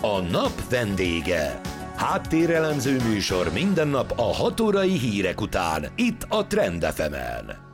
A nap vendége. Háttérelemző műsor minden nap a 6 órai hírek után, itt a Trend FM-en.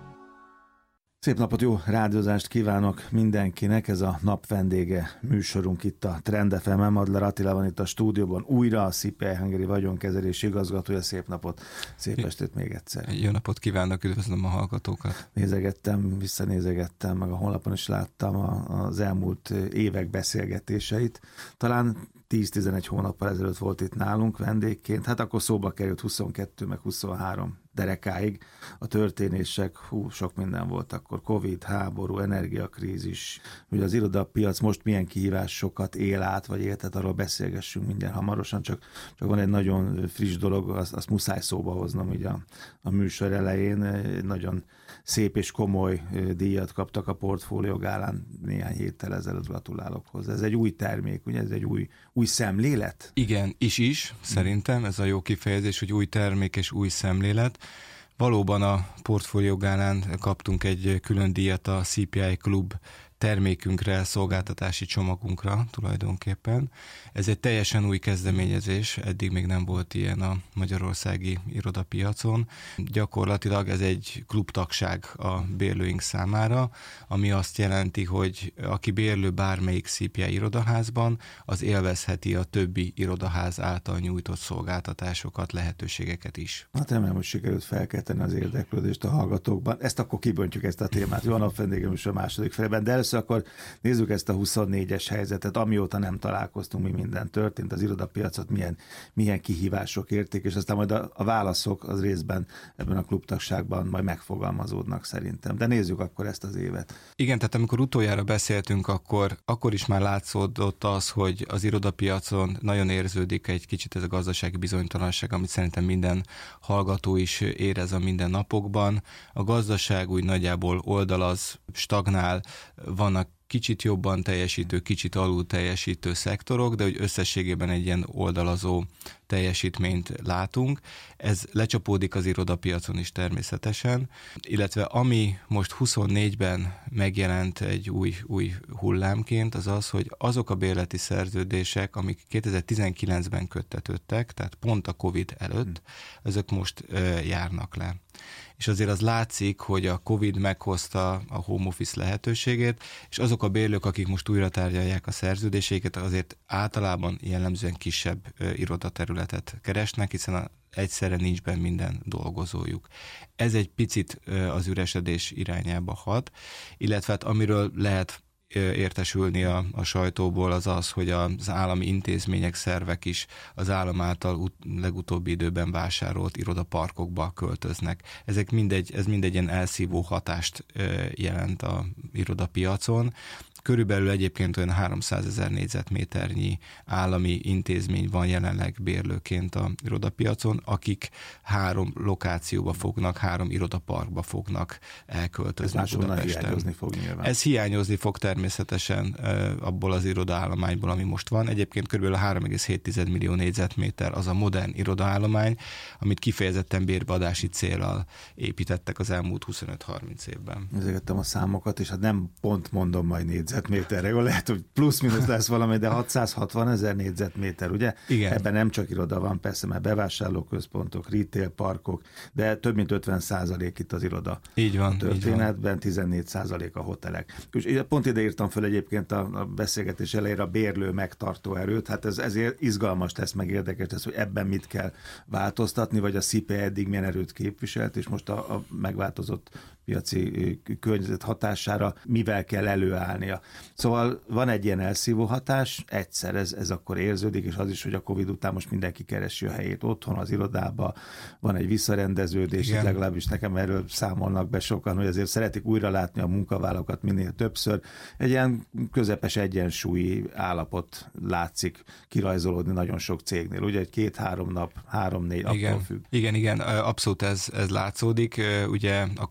Szép napot, jó rádiózást kívánok mindenkinek, ez a nap vendége műsorunk itt a Trend FM-en. Madler Attila van itt a stúdióban, újra a CPI Hungary vagyonkezelési igazgatója. Szép napot, szép estét még egyszer. Jó napot kívánok, üdvözlöm a hallgatókat. Visszanézegettem, meg a honlapon is láttam az elmúlt évek beszélgetéseit. Talán 10-11 hónappal ezelőtt volt itt nálunk vendégként, hát akkor szóba került 22 meg 23 derekáig a történések, sok minden volt akkor, Covid, háború, energiakrízis, ugye az irodapiac most milyen kihívásokat él át, vagy éltet, arról beszélgessünk mindjárt hamarosan, csak van egy nagyon friss dolog, azt muszáj szóba hoznom ugye a műsor elején, nagyon szép és komoly díjat kaptak a Portfólió Gálán néhány héttel ezelőtt, gratulálok hozzá. Ez egy új termék, ugye ez egy új szemlélet? Igen, is, szerintem ez a jó kifejezés, hogy új termék és új szemlélet. Valóban a Portfólió Gálán kaptunk egy külön díjat a CPI Klub termékünkre, szolgáltatási csomagunkra tulajdonképpen. Ez egy teljesen új kezdeményezés, eddig még nem volt ilyen a magyarországi irodapiacon. Gyakorlatilag ez egy klubtagság a bérlőink számára, ami azt jelenti, hogy aki bérlő bármelyik CPI irodaházban, az élvezheti a többi irodaház által nyújtott szolgáltatásokat, lehetőségeket is. Hát remélem, hogy sikerült felkelteni az érdeklődést a hallgatókban. Ezt akkor kibontjuk ezt a témát. Jó nap vendégem is a második felében, de először akkor nézzük ezt a 24-es helyzetet, amióta nem találkoztunk, mi minden történt, az irodapiacot milyen kihívások érték, és aztán majd a válaszok az részben ebben a klubtagságban majd megfogalmazódnak szerintem. De nézzük akkor ezt az évet. Igen, tehát amikor utoljára beszéltünk, akkor is már látszódott az, hogy az irodapiacon nagyon érződik egy kicsit ez a gazdasági bizonytalanság, amit szerintem minden hallgató is érez a mindennapokban. A gazdaság úgy nagyjából oldalaz, stagnál, vannak kicsit jobban teljesítő, kicsit alul teljesítő szektorok, de hogy összességében egy ilyen oldalazó teljesítményt látunk. Ez lecsapódik az irodapiacon is természetesen, illetve ami most 24-ben megjelent egy új hullámként, az az, hogy azok a bérleti szerződések, amik 2019-ben köttetődtek, tehát pont a Covid előtt, ezek most járnak le. És azért az látszik, hogy a Covid meghozta a home office lehetőségét, és azok a bérlők, akik most újra tárgyalják a szerződéseiket, azért általában jellemzően kisebb irodaterületet keresnek, hiszen egyszerre nincs benne minden dolgozójuk. Ez egy picit az üresedés irányába hat, illetve hát amiről lehet értesülni a sajtóból az az, hogy az állami intézmények, szervek is az állam által legutóbbi időben vásárolt irodaparkokba költöznek. Ez mindegy ilyen elszívó hatást jelent a irodapiacon. Körülbelül egyébként olyan 300 000 négyzetméternyi állami intézmény van jelenleg bérlőként a irodapiacon, akik 3 lokációba fognak, 3 irodaparkba fognak elköltözni Budapesten. Hiányozni fog nyilván. Ez hiányozni fog természetesen abból az irodaállományból, ami most van. Egyébként körülbelül 3,7 millió négyzetméter az a modern irodaállomány, amit kifejezetten bérbeadási céllal építettek az elmúlt 25-30 évben. Nézegettem a számokat, és hát nem pont mondom majd négyzetméterre, jól lehet, hogy plusz-minusz lesz valami, de 660 000 négyzetméter, ugye? Igen. Ebben nem csak iroda van, persze, mert bevásárlóközpontok, retail parkok, de több mint 50% itt az iroda. Így van, a történetben, 14% a hotelek. És pont ide írtam föl egyébként a beszélgetés elejére a bérlő megtartó erőt, hát ez ezért izgalmas lesz, meg érdekes lesz, hogy ebben mit kell változtatni, vagy a CPI eddig milyen erőt képviselt, és most a megváltozott piaci környezet hatására mivel kell előállnia. Szóval van egy ilyen elszívó hatás, egyszer ez akkor érződik, és az is, hogy a Covid után most mindenki keresi a helyét otthon, az irodába, van egy visszarendeződés, legalábbis nekem erről számolnak be sokan, hogy azért szeretik újra látni a munkavállalókat minél többször. Egy ilyen közepes egyensúlyi állapot látszik kirajzolódni nagyon sok cégnél, ugye egy 2-3 nap, 3-4 attól függ. Igen, abszolút ez látszódik. Ugye a Covid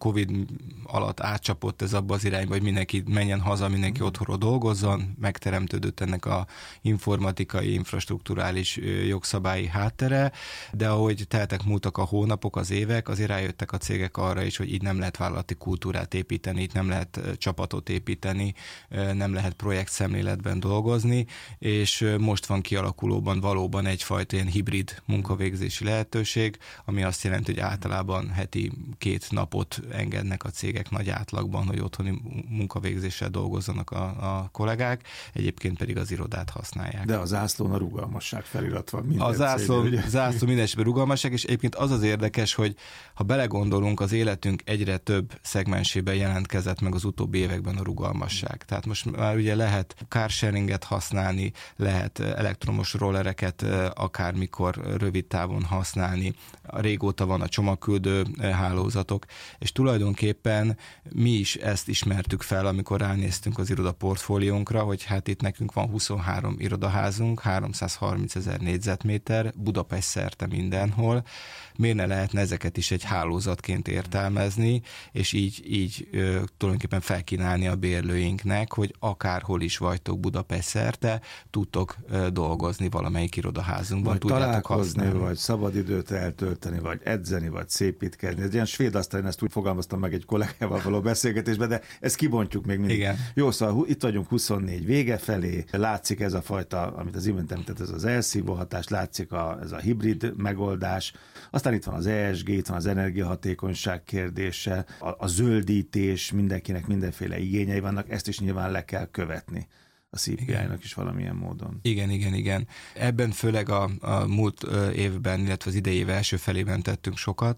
alatt átcsapott ez abba az irányba, hogy mindenki menjen haza, mindenki otthonról dolgozzon, megteremtődött ennek a informatikai, infrastrukturális jogszabályi háttere, de ahogy teltek múltak a hónapok, az évek, azért rájöttek a cégek arra is, hogy így nem lehet vállalati kultúrát építeni, itt nem lehet csapatot építeni, nem lehet projektszemléletben dolgozni, és most van kialakulóban valóban egyfajta ilyen hibrid munkavégzési lehetőség, ami azt jelenti, hogy általában heti 2 napot engednek a cégek nagy átlagban, hogy otthoni munkavégzéssel dolgozzanak a kollégák, egyébként pedig az irodát használják. De a zászlón a rugalmasság felirat van minden A zászló minden esetben rugalmasság, és egyébként az érdekes, hogy ha belegondolunk, az életünk egyre több szegmensében jelentkezett meg az utóbbi években a rugalmasság. Tehát most már ugye lehet carsharinget használni, lehet elektromos rollereket akármikor rövid távon használni, régóta van a csomagküldő hálózatok, és tulajdonképpen mi is ezt ismertük fel, amikor ránéztünk az iroda portfóliónkra, hogy hát itt nekünk van 23 irodaházunk, 330 000 négyzetméter, Budapest szerte mindenhol, miért ne lehetne ezeket is egy hálózatként értelmezni, és így tulajdonképpen felkínálni a bérlőinknek, hogy akárhol is vagytok Budapest szerte, tudtok dolgozni valamelyik irodaházunkban, vagy tudjátok használni. Vagy szabadidőt eltölteni, vagy edzeni, vagy szépítkezni. Ez ilyen svéd asztalon, ezt úgy fogalmaztam meg egy kollégával való beszélgetésben, de ezt kibontjuk még mindig. Igen. Jó, szóval itt vagyunk 24 vége felé, látszik ez a fajta, amit az imént említett, ez az elszívó hatás, látszik ez a hibrid megoldás, aztán itt van az ESG, itt van az energiahatékonyság kérdése, a zöldítés, mindenkinek mindenféle igényei vannak, ezt is nyilván le kell követni a CPI-nak is valamilyen módon. Igen. Ebben főleg a múlt évben, illetve az idei év első felében tettünk sokat,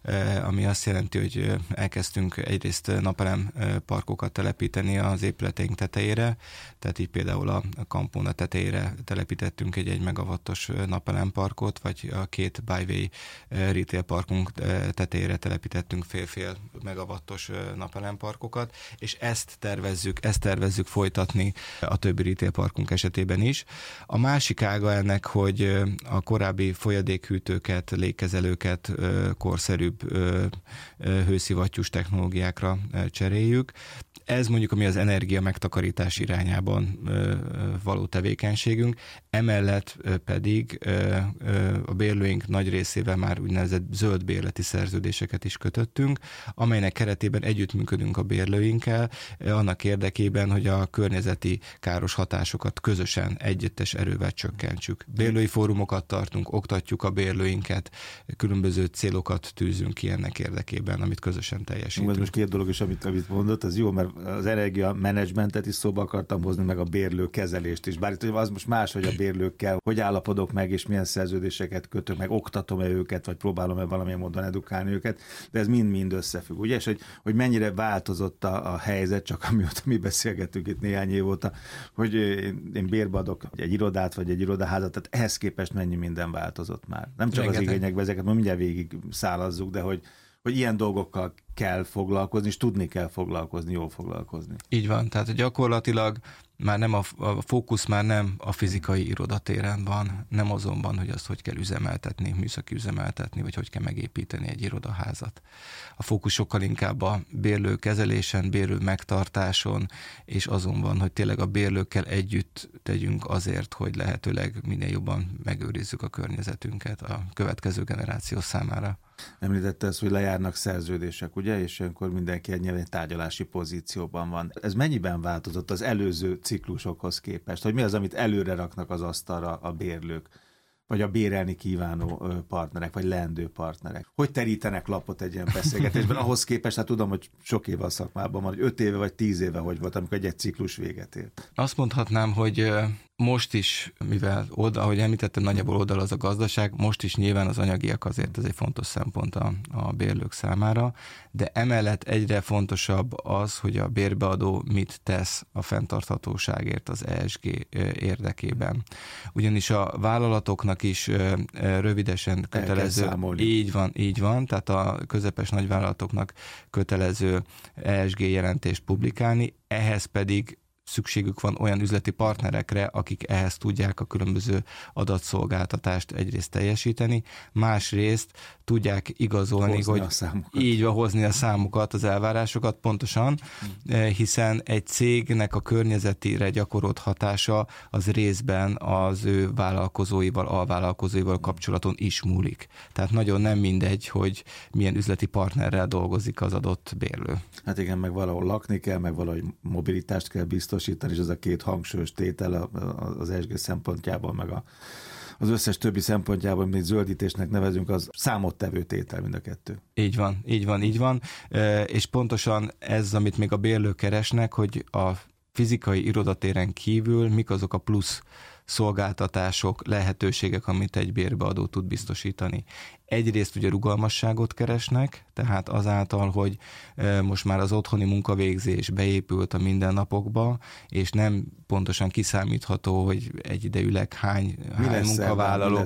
ami azt jelenti, hogy elkezdtünk egyrészt napelem parkokat telepíteni az épületeink tetejére, tehát így például a Campona tetejére telepítettünk egy 1 megawattos napelem parkot, vagy a 2 Byway retail parkunk tetejére telepítettünk fél megawattos napelem parkokat, és ezt tervezzük folytatni a többi retail parkunk esetében is. A másik ága ennek, hogy a korábbi folyadékhűtőket, légkezelőket korszerűbb hőszivattyús technológiákra cseréljük. Ez mondjuk, ami az energia megtakarítás irányában való tevékenységünk, emellett pedig a bérlőink nagy részével már úgynevezett zöld bérleti szerződéseket is kötöttünk, amelynek keretében együttműködünk a bérlőinkkel, annak érdekében, hogy a környezeti káros hatásokat közösen együttes erővel csökkentsük. Bérlői fórumokat tartunk, oktatjuk a bérlőinket, különböző célokat tűzünk ki ennek érdekében, amit közösen teljesítünk. Most 2 dolog is, amit mondott, az jó, mert az energia menedzsmentet is szóba akartam hozni, meg a bérlő kezelést is. Bár itt az most más, hogy a bérlőkkel hogy állapodok meg, és milyen szerződéseket kötök meg, oktatom-e őket, vagy próbálom-e valamilyen módon edukálni őket, de ez mind-mind összefügg. Ugye, és hogy mennyire változott a helyzet, csak amióta mi beszélgettünk itt néhány év óta, hogy én bérbe adok egy irodát, vagy egy irodaházat, tehát ehhez képest mennyi minden változott már. Nem csak rengeteg. Az igényekben, ezeket ma mindjárt végig szálazzuk, de hogy ilyen dolgokkal kell foglalkozni, és tudni kell foglalkozni, jól foglalkozni. Így van, tehát gyakorlatilag már nem a fókusz már nem a fizikai irodatéren van, nem azon van, hogy azt hogy kell üzemeltetni, műszaki üzemeltetni, vagy hogy kell megépíteni egy irodaházat. A fókusz sokkal inkább a bérlő kezelésen, bérlő megtartáson, és azon van, hogy tényleg a bérlőkkel együtt tegyünk azért, hogy lehetőleg minél jobban megőrizzük a környezetünket a következő generáció számára. Említette ezt, hogy lejárnak szerződések, ugye, és ilyenkor mindenki egy tárgyalási pozícióban van. Ez mennyiben változott az előző ciklusokhoz képest? Hogy mi az, amit előre raknak az asztalra a bérlők, vagy a bérelni kívánó partnerek, vagy leendő partnerek? Hogy terítenek lapot egy ilyen beszélgetésben? Ahhoz képest, hát tudom, hogy sok éve a szakmában van, hogy 5 éve vagy 10 éve hogy volt, amikor egy ciklus véget ért. Azt mondhatnám, hogy most is, mivel ahogy említettem, nagyjából oldal az a gazdaság, most is nyilván az anyagiak azért ez egy fontos szempont a bérlők számára, de emellett egyre fontosabb az, hogy a bérbeadó mit tesz a fenntarthatóságért az ESG érdekében. Ugyanis a vállalatoknak is rövidesen kötelező, így van, tehát a közepes nagyvállalatoknak kötelező ESG jelentést publikálni, ehhez pedig szükségük van olyan üzleti partnerekre, akik ehhez tudják a különböző adatszolgáltatást egyrészt teljesíteni, másrészt tudják igazolni, hogy így hozni a számukat, az elvárásokat pontosan, hiszen egy cégnek a környezetére gyakorolt hatása az részben az ő vállalkozóival, alvállalkozóival kapcsolaton is múlik. Tehát nagyon nem mindegy, hogy milyen üzleti partnerrel dolgozik az adott bérlő. Hát igen, meg valahol lakni kell, meg valahogy mobilitást kell biztosítani, és ez a két hangsúlyos tétel az ESG szempontjából, meg az összes többi szempontjából, amit zöldítésnek nevezünk, az számottevő tétel mind a kettő. Így van. És pontosan ez, amit még a bérlők keresnek, hogy a fizikai irodatéren kívül mik azok a plusz szolgáltatások, lehetőségek, amit egy bérbeadó tud biztosítani. Egyrészt ugye rugalmasságot keresnek, tehát azáltal, hogy most már az otthoni munkavégzés beépült a mindennapokba, és nem pontosan kiszámítható, hogy egyidejűleg hány munkavállaló.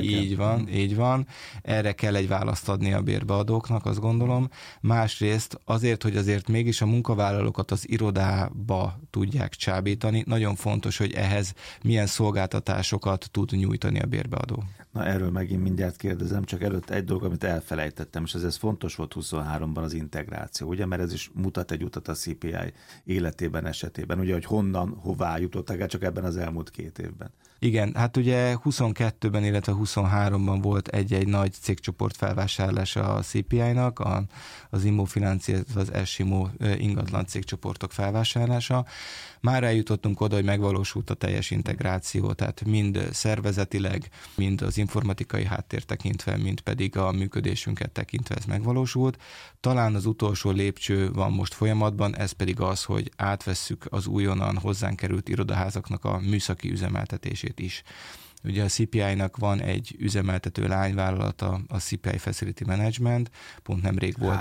Így van. Erre kell egy választ adni a bérbeadóknak, azt gondolom. Másrészt azért, hogy azért mégis a munkavállalókat az irodába tudják csábítani, nagyon fontos, hogy ehhez milyen szolgáltatásokat tud nyújtani a bérbeadó. Na, erről megint mindjárt kérdezem, csak előtt egy dolog, amit elfelejtettem, és ez fontos volt 23-ban az integráció, ugye, mert ez is mutat egy utat a CPI életében, esetében, ugye, hogy honnan, hová jutottak el csak ebben az elmúlt 2 évben. Igen, hát ugye 22-ben, illetve 23-ban volt egy nagy cégcsoport felvásárlása a CPI-nak, az Immofinanzi, az S-Immo ingatlan cégcsoportok felvásárlása. Már eljutottunk oda, hogy megvalósult a teljes integráció, tehát mind szervezetileg, mind az informatikai háttér tekintve, mind pedig a működésünket tekintve ez megvalósult. Talán az utolsó lépcső van most folyamatban, ez pedig az, hogy átvesszük az újonnan hozzánk került irodaházaknak a műszaki üzemeltetését is. Ugye a CPI-nak van egy üzemeltető lányvállalata, a CPI Facility Management, pont nemrég volt.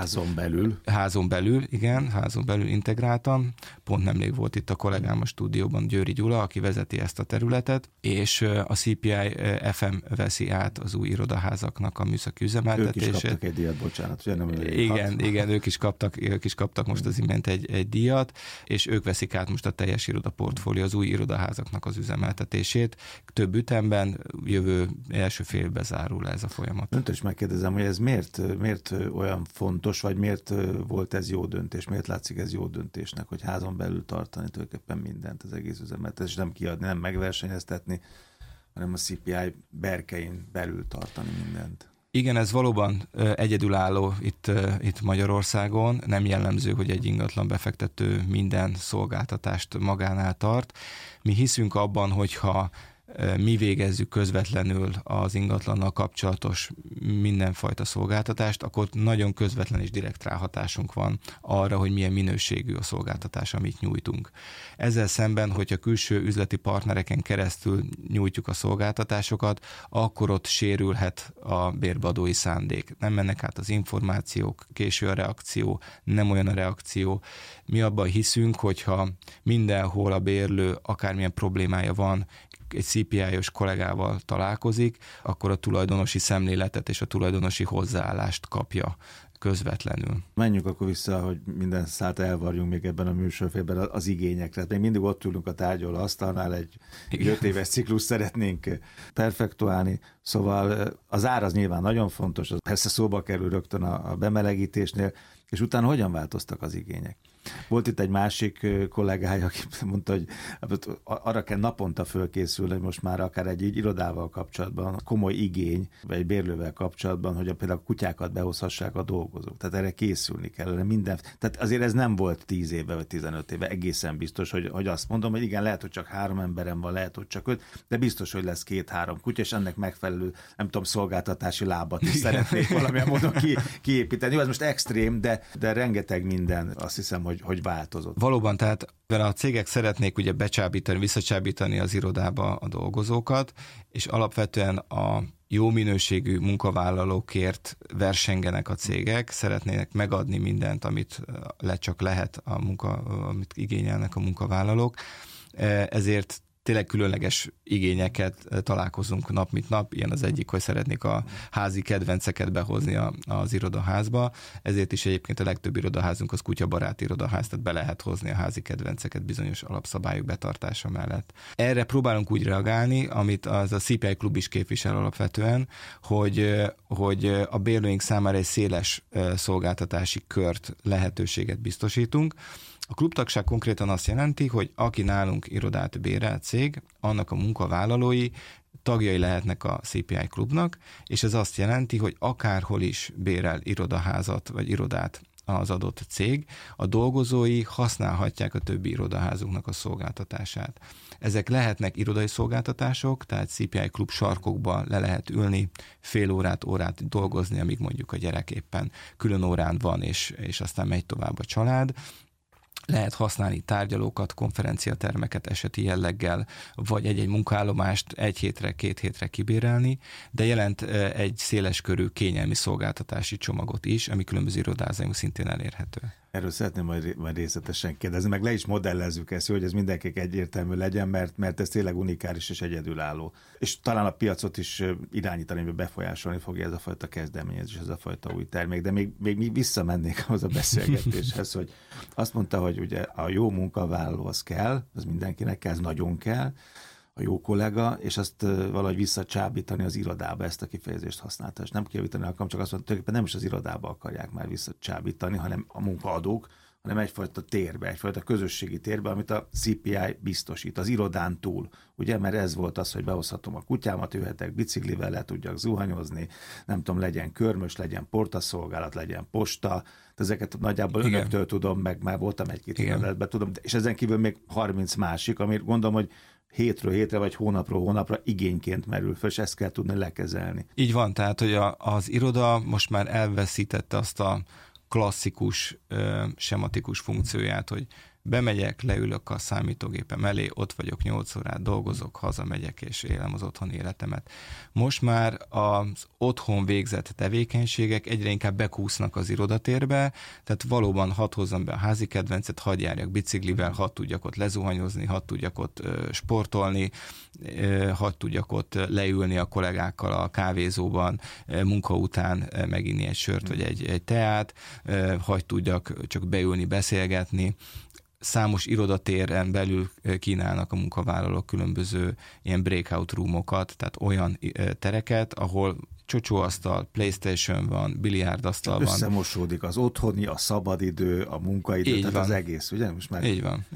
Házon belül integráltam, pont nemrég volt itt a kollégám a stúdióban, Győri Gyula, aki vezeti ezt a területet, és a CPI FM veszi át az új irodaházaknak a műszaki üzemeltetését. Ők is kaptak egy díjat, bocsánat. Igen, ők is kaptak most az imént egy díjat, és ők veszik át most a teljes irodaportfólió, az új irodaházaknak az üzemeltetését. Több ütemben, jövő első fél évben zárul ez a folyamat. Öntől is megkérdezem, hogy ez miért olyan fontos, vagy miért volt ez jó döntés, miért látszik ez jó döntésnek, hogy házon belül tartani tulajdonképpen mindent, az egész üzemet, és nem kiadni, nem megversenyeztetni, hanem a CPI berkein belül tartani mindent. Igen, ez valóban egyedülálló itt Magyarországon. Nem jellemző, hogy egy ingatlan befektető minden szolgáltatást magánál tart. Mi hiszünk abban, hogyha mi végezzük közvetlenül az ingatlannal kapcsolatos mindenfajta szolgáltatást, akkor nagyon közvetlen és direkt ráhatásunk van arra, hogy milyen minőségű a szolgáltatás, amit nyújtunk. Ezzel szemben, hogyha külső üzleti partnereken keresztül nyújtjuk a szolgáltatásokat, akkor ott sérülhet a bérbeadói szándék. Nem mennek át az információk, késő a reakció, nem olyan a reakció. Mi abban hiszünk, hogyha mindenhol a bérlő akármilyen problémája van, egy CPI-os kollégával találkozik, akkor a tulajdonosi szemléletet és a tulajdonosi hozzáállást kapja közvetlenül. Menjünk akkor vissza, hogy minden szállt elvarjunk még ebben a műsorfélben az igényekre. Még mindig ott ülünk a tárgyaló asztalnál, egy 5 éves ciklus szeretnénk perfektuálni. Szóval az ár az nyilván nagyon fontos, az persze szóba kerül rögtön a bemelegítésnél, és utána hogyan változtak az igények? Volt itt egy másik kollégája, aki mondta, hogy arra kell naponta fölkészülni, hogy most már akár egy irodával kapcsolatban komoly igény, vagy egy bérlővel kapcsolatban, hogy például a kutyákat behozhassák a dolgozók. Tehát erre készülni kellene minden. Tehát azért ez nem volt 10 éve vagy 15 éve, egészen biztos, hogy azt mondom, hogy igen, lehet, hogy csak 3 emberem van, lehet, hogy csak 5, de biztos, hogy lesz 2-3 kutya, és ennek megfelelő, nem tudom, szolgáltatási lábat is szeretnék valamilyen módon kiépíteni. Jó, ez most extrém, de rengeteg minden, azt hiszem, hogy változott. Valóban, tehát a cégek szeretnék ugye visszacsábítani az irodába a dolgozókat, és alapvetően a jó minőségű munkavállalókért versengenek a cégek, szeretnének megadni mindent, amit csak lehet amit igényelnek a munkavállalók. Ezért tényleg különleges igényeket találkozunk nap mint nap. Ilyen az egyik, hogy szeretnék a házi kedvenceket behozni az irodaházba. Ezért is egyébként a legtöbb irodaházunk az kutyabarát irodaház, tehát be lehet hozni a házi kedvenceket bizonyos alapszabályok betartása mellett. Erre próbálunk úgy reagálni, amit az a CPI Klub is képvisel alapvetően, hogy a bérlőink számára egy széles szolgáltatási kört, lehetőséget biztosítunk. A klubtagság konkrétan azt jelenti, hogy aki nálunk irodát bérel cég, annak a munkavállalói tagjai lehetnek a CPI Klubnak, és ez azt jelenti, hogy akárhol is bérel irodaházat vagy irodát az adott cég, a dolgozói használhatják a többi irodaházunknak a szolgáltatását. Ezek lehetnek irodai szolgáltatások, tehát CPI Klub sarkokba le lehet ülni, fél órát dolgozni, amíg mondjuk a gyerek éppen külön órán van, és aztán megy tovább a család. Lehet használni tárgyalókat, konferenciatermeket eseti jelleggel, vagy egy munkaállomást 1 hétre, 2 hétre kibérelni, de jelent egy széleskörű kényelmi szolgáltatási csomagot is, ami különböző irodázaink szintén elérhető. Erről szeretném majd részletesen kérdezni, meg le is modellezzük ezt, hogy ez mindenkinek egyértelmű legyen, mert ez tényleg unikális és egyedülálló. És talán a piacot is irányítani, vagy befolyásolni fogja ez a fajta kezdeményezés, ez a fajta új termék. De még visszamennék ahhoz a beszélgetéshez, hogy azt mondta, hogy ugye a jó munkavállaló az kell, az mindenkinek kell, ez nagyon kell, a jó kollega, és azt valahogy visszacsábítani az irodába, ezt a kifejezést használta. És nem kijavítani akarom, csak azt mondta, hogy nem is az irodába akarják már visszacsábítani, hanem a munkaadók, hanem egyfajta térbe, egyfajta közösségi térbe, amit a CPI biztosít, az irodán túl. Ugye, mert ez volt az, hogy behozhatom a kutyámat, jöhetek biciklivel, le tudjak zuhanyozni, nem tudom, legyen körmös, legyen portaszolgálat, legyen posta, ezeket nagyjából önöktől tudom, meg már voltam egy-két irodátban, tudom, és ezen kívül még 30 másik, amit gondolom, hogy hétről hétre, vagy hónapról hónapra igényként merül föl, és ezt kell tudni lekezelni. Így van, tehát, hogy az iroda most már elveszítette azt a klasszikus, sematikus funkcióját, hogy bemegyek, leülök a számítógépem elé, ott vagyok 8 órát, dolgozok, hazamegyek és élem az otthoni életemet. Most már az otthon végzett tevékenységek egyre inkább bekúsznak az irodatérbe, tehát valóban hadd hozzam be a házi kedvencet, hadd járjak biciklivel, hadd tudjak ott lezuhanyozni, hadd tudjak ott sportolni, hadd tudjak ott leülni a kollégákkal a kávézóban, munka után meginni egy sört vagy egy teát, hadd tudjak csak beülni, beszélgetni. Számos irodatéren belül kínálnak a munkavállalók különböző ilyen breakout roomokat, tehát olyan tereket, ahol csocsóasztal, PlayStation van, biliárdasztal van. Összemosódik az otthoni, a szabadidő, a munkaidő, így tehát van. Az egész, ugye? Most már így van.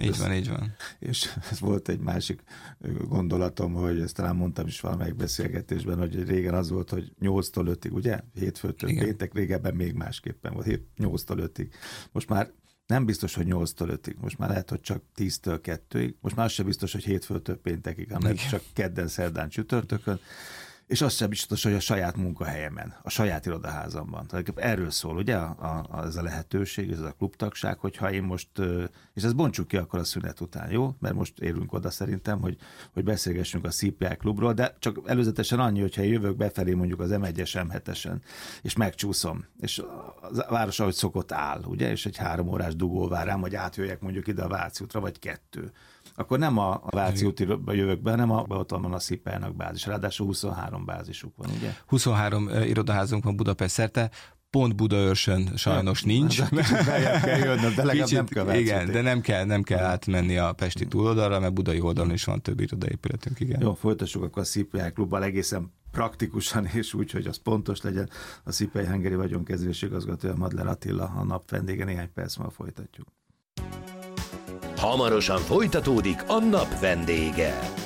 És ez volt egy másik gondolatom, hogy ezt talán mondtam is valamelyik beszélgetésben, hogy régen az volt, hogy 8-tól 5-ig, ugye? Hétfőtől péntek, régebben még másképpen volt, 8-tól 5-ig. Most már nem biztos, hogy 8-tól 5-ig. Most már lehet, hogy csak 10-től 2-ig. Most már az sem biztos, hogy hétfőtől péntekig, hanem csak kedden, szerdán, csütörtökön. És az sem biztos, hogy a saját munkahelyemen, a saját irodaházamban. Tehát erről szól, ugye, ez a lehetőség, ez a klubtagság, hogyha én most, és ezt bontsuk ki akkor a szünet után, jó? Mert most érünk oda szerintem, hogy beszélgessünk a CPI Klubról, de csak előzetesen annyi, hogyha jövök befelé mondjuk az M1-es, M7-esen, és megcsúszom, és a város, ahogy szokott áll, ugye, és egy 3 órás dugó vár rám, hogy átjöjjek mondjuk ide a Váci útra, vagy 2. Akkor nem a Váci útra jövök be, hanem ott van a CPI-nak bázis. Ráadásul 23 bázisuk van, ugye? 23 irodaházunk van Budapest szerte, pont Budaörsön sajnos nincs. Beljebb kell jönnöm, de legalább nem kell. Igen, de nem kell átmenni a pesti túloldalra, mert budai oldalon is van több irodaépületünk, igen. Jó, folytassuk akkor a CPI Klubbal egészen praktikusan, és úgy, hogy az pontos legyen. A CPI Hungary vagyonkezelési igazgatója Madler Attila, a nap vendége, néhány perc múlva folytatjuk. Hamarosan folytatódik a nap vendége.